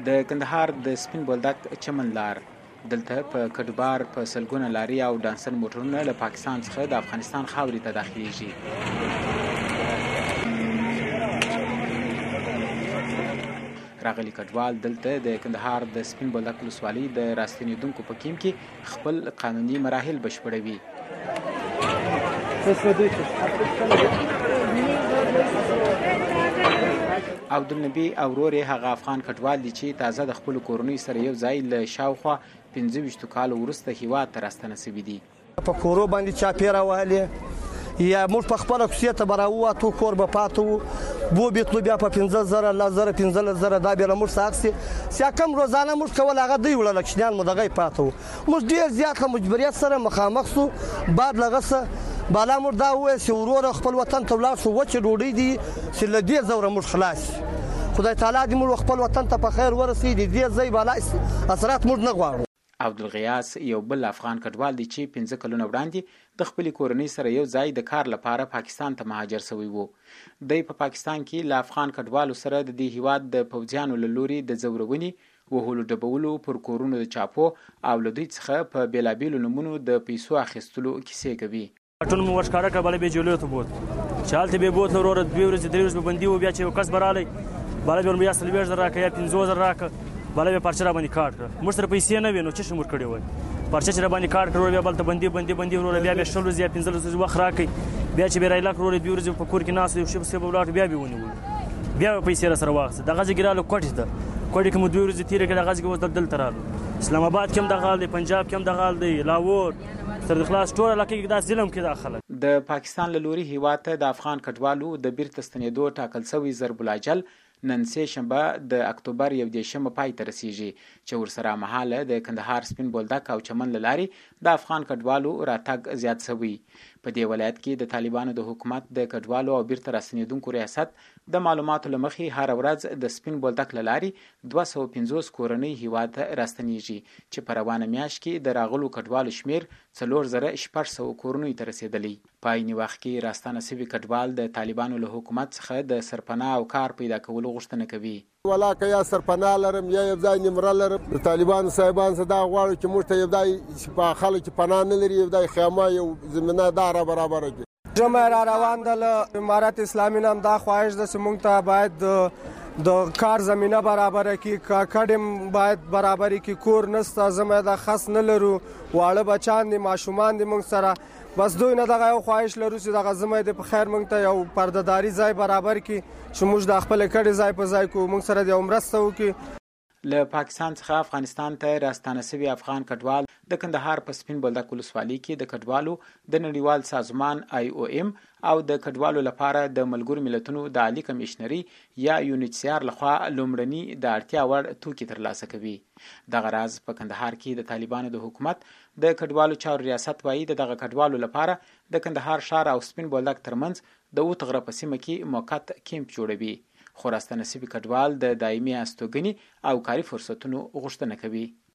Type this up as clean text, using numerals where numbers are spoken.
د کندهار د سپین بولدک چمن لار دلته په کډبار په سلګونه لاري او ډانسن موټرونه له پاکستان څخه د افغانستان خاورې ته داخليږي. راغلي کډوال دلته د کندهار د سپین بولدک ولسوالۍ د راستنېدونکو په کیم کې خپل قانوني مراحل بشپړوي. عبدالنبي او ورور یې هغه افغان کډوال دي چې تازه د خپلو کورنۍ سره یو ځای له شاوخوا 25 کالو وروسته هیواد ته راستنه سوي دي. په کورو باندې چاپېره وهلې یا موږ په خپله کوڅې ته به راووتو، کور به پاته وو، بو بیتلو بیا په 15,000 10,000 15,000 دا بیا له موږ څخه اخیستې چې کم روزانه موږ کول هغه دوی وړله، کوچنیان مو دغه یې پاته وو. موږ ډېر زیات له مجبوریت سره مخامخ سو. بعد له هغه څه بالا موږ دا وویل چې وروره خپل وطن ته ولاړ شو، وچې ډوډۍ دي چې له دې زوره موږ خلاص شو. خدای تعالی دې موږ خپل وطن ته په خیر ورسوي. د دې ځای بالا اثرات موږ نه غواړو. عبدالغیاس یو بل افغان کډوال دی چې 15 کلونه وړاندې د خپلې کورنۍ سره یو ځای د کار لپاره پاکستان ته مهاجر شوی وو. دی په پاکستان کې له افغان کډوالو سره د دې هیواد د پوځیانو له لوري د ځورونې، وهلو ډبولو، پر کورونو د چاپو او له دوی څخه په بېلابېلو نومونو د پیسو اخیستلو کیسې کوي. ټول مو ورښکاره کړه، بله بیا جولیو ته بوت چې هلته بیا بوتله وروره 2 ورځې 3 ورځې به بندي وو. بیا چې یو کس به رالی بالا بیا یا 40,000 راکړه یا 50,000 راکړه، بالا بیا پرچه را باندې کاټ کړه. موږ سره پیسې نه وې نو څه شي موږ کړی وای. پرچه چې را باندې کاټ کړه بیا بلته بندي وروره بیا 16 ورځې یا 15 ورځې وخت راکړئ. بیا چې بیا رایلاک وروره 2 ورځې په کور کې ناست یو شی به ولاړ بیا به ونیولو، بیا به پیسې را سره واخیسته. دغه ځای کې رالو کوټې ته، کوټې کې مو 2 ورځې تېرې کړې. دغه ځای کې اوس دلته رالو. اسلام آباد کې هم دغه حال دی، پنجاب کې هم دغه حال دی، لاهور سرخلاص ټول علاقې کې دا ظلم کې دا خلک. د پاکستان له لوري هیواد ته د افغان کډوالو د بیرته ستنېدو ټاکل شوی ضرب الاجل نن سه شنبه د اکتوبر 1 پای ته رسیږي چې ورسره مهاله د کندهار سپین بولدک او چمن له لارې د افغان کډوالو راتګ زیات شوی. په دې ولایت کې د طالبانو د حکومت د کډوالو او بیرته راستنېدونکو ریاست د معلوماتو له مخې هر ورځ د سپین بولدک له لارې 250 کورنۍ هیواد ته راستنېږي چې په روانه میاشت کې د راغلو کډوالو شمیر 4,600 کورنۍ ته رسېدلی. په عیني وخت کې راستنه شوي کډوال د طالبانو له حکومت څخه د سرپناه او کار پیدا کولو غوښتنه کوي. ولاکه یا سرپناه لرم یا یو ځای نمره لرم. د طالبانو صاحبان څخه دا غواړو چې موږ ته یو ځای په خلک چې پناه نه لري یو ځای خیمه یو زمینه داره برابره کړي. جمع را روان ده له امارت اسلامي نه هم دا خواهش ده چې موږ ته باید د کار زمینه برابره کړي، کډم باید برابرې کړي. کور نسته، زموږ د خاص نه لرو، واړه بچان دي، ماشومان دي موږ سره. بس دوی نه دغه یو خواهش لرو چې دغه زموږ د په خیر موږ ته یو پردهداري ځای برابر کړي چې موږ د خپل کډې ځای په ځای کو موږ سره د مرسته وکړي. له پاکستان څخه افغانستان ته راستانه شوي افغان کډوال د کندهار په سپین بولدک ولسوالۍ کې د کډوالو د نړیوال سازمان IOM او د کډوالو لپاره د ملګرو ملتونو د عالی کمشنري یا UNHCR لخوا لومړني د اړتیا وړ توکي ترلاسه کوي. دغه راز په کندهار کې د طالبانو د حکومت د کډوالو چارو ریاست وایي دغه کډوالو لپاره د کندهار ښار او سپین بولدک ترمنځ د اوت غره په سیمه کې موقت کیمپ جوړوي. خو راستنه شوي کډوال د دایمي استوګنې او کاري فرصتونو غوښتنه کوي.